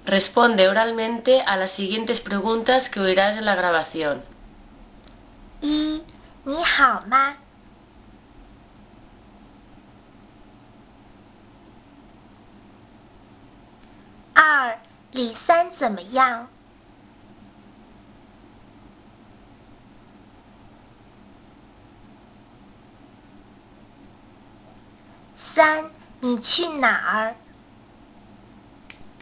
Responde oralmente a las siguientes preguntas que oirás en la grabación. 一，你好吗？二，李三怎么样？三，你去哪儿？